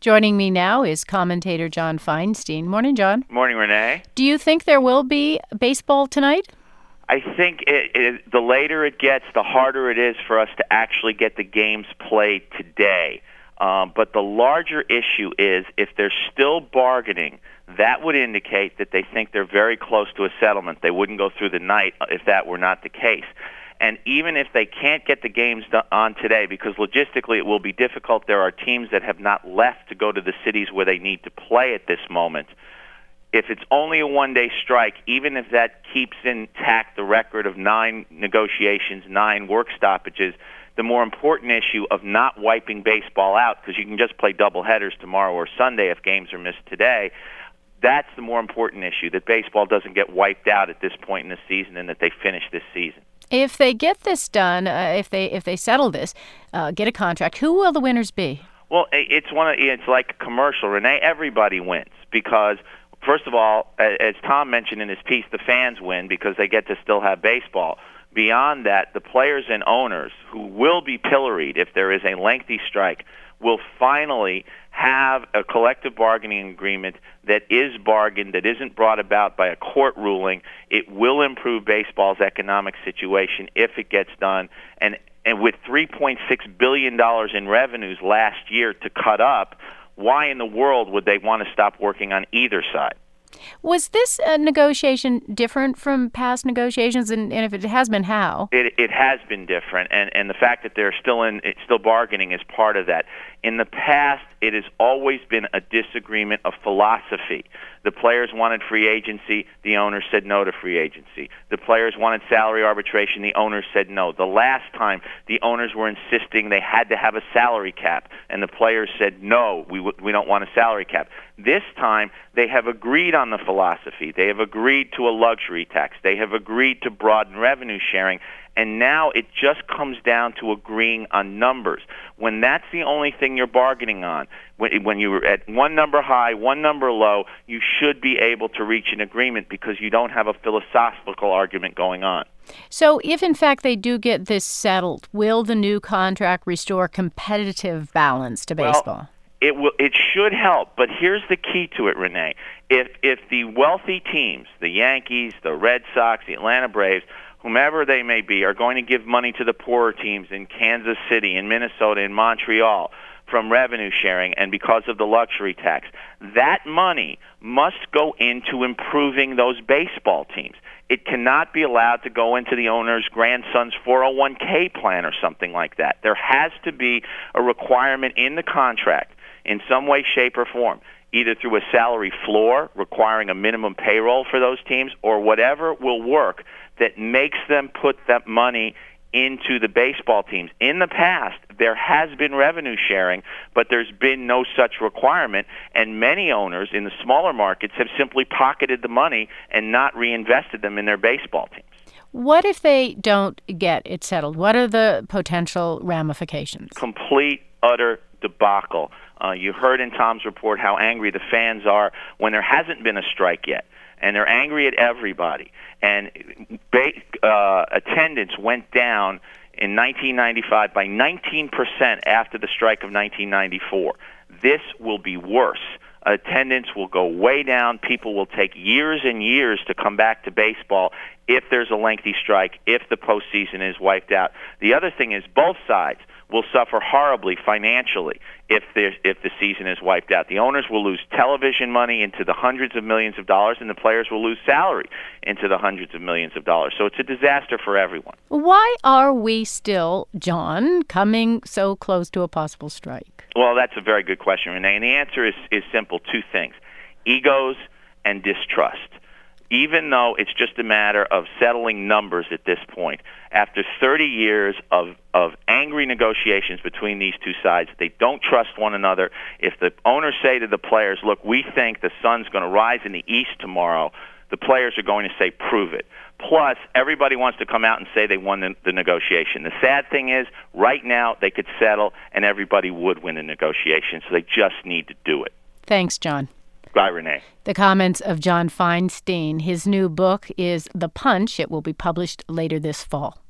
Joining me now is commentator John Feinstein. Morning, John. Morning, Renee. Do you think there will be baseball tonight? I think the later it gets, the harder it is for us to actually get the games played today. But the larger issue is if they're still bargaining, that would indicate that they think they're very close to a settlement. They wouldn't go through the night if that were not the case. And even if they can't get the games on today, because logistically it will be difficult, there are teams that have not left to go to the cities where they need to play at this moment. If it's only a one-day strike, even if that keeps intact the record of 9 negotiations, 9 work stoppages, the more important issue of not wiping baseball out, because you can just play doubleheaders tomorrow or Sunday if games are missed today, that's the more important issue, that baseball doesn't get wiped out at this point in the season and that they finish this season. If they get this done, if they settle this, get a contract, who will the winners be? Well, it's like a commercial, Renee. Everybody wins because, first of all, as Tom mentioned in his piece, the fans win because they get to still have baseball. Beyond that, the players and owners, who will be pilloried if there is a lengthy strike, will finally have a collective bargaining agreement that is bargained, that isn't brought about by a court ruling. It will improve baseball's economic situation if it gets done. And with $3.6 billion in revenues last year to cut up, why in the world would they want to stop working on either side? Was this negotiation different from past negotiations, and if it has been, how? It has been different, and the fact that they're still bargaining is part of that. In the past, it has always been a disagreement of philosophy. The players wanted free agency. The owners said no to free agency. The players wanted salary arbitration. The owners said no. The last time, the owners were insisting they had to have a salary cap, and the players said no, we don't want a salary cap. This time, they have agreed on the philosophy. They have agreed to a luxury tax. They have agreed to broaden revenue sharing. And now it just comes down to agreeing on numbers. When that's the only thing you're bargaining on, when you're at one number high, one number low, you should be able to reach an agreement because you don't have a philosophical argument going on. So if, in fact, they do get this settled, will the new contract restore competitive balance to baseball? Well, it should help, but here's the key to it, Renee. If the wealthy teams, the Yankees, the Red Sox, the Atlanta Braves, whomever they may be, are going to give money to the poorer teams in Kansas City, in Minnesota, in Montreal from revenue sharing and because of the luxury tax, that money must go into improving those baseball teams. It cannot be allowed to go into the owner's grandson's 401k plan or something like that. There has to be a requirement in the contract in some way, shape, or form, either through a salary floor requiring a minimum payroll for those teams or whatever will work that makes them put that money into the baseball teams. In the past, there has been revenue sharing, but there's been no such requirement, and many owners in the smaller markets have simply pocketed the money and not reinvested them in their baseball teams. What if they don't get it settled? What are the potential ramifications? Complete, utter debacle. You heard in Tom's report how angry the fans are when there hasn't been a strike yet. And they're angry at everybody. And attendance went down in 1995 by 19% after the strike of 1994. This will be worse. Attendance will go way down. People will take years and years to come back to baseball if there's a lengthy strike, if the postseason is wiped out. The other thing is both sides will suffer horribly financially if the season is wiped out. The owners will lose television money into the hundreds of millions of dollars, and the players will lose salary into the hundreds of millions of dollars. So it's a disaster for everyone. Why are we still, John, coming so close to a possible strike? Well, that's a very good question, Renee, and the answer is simple, 2 things: egos and distrust. Even though it's just a matter of settling numbers at this point, after 30 years of angry negotiations between these two sides, they don't trust one another. If the owners say to the players, look, we think the sun's going to rise in the east tomorrow, the players are going to say, prove it. Plus, everybody wants to come out and say they won the negotiation. The sad thing is, right now, they could settle, and everybody would win the negotiation, so they just need to do it. Thanks, John. Bye, Renee. The comments of John Feinstein. His new book is The Punch. It will be published later this fall.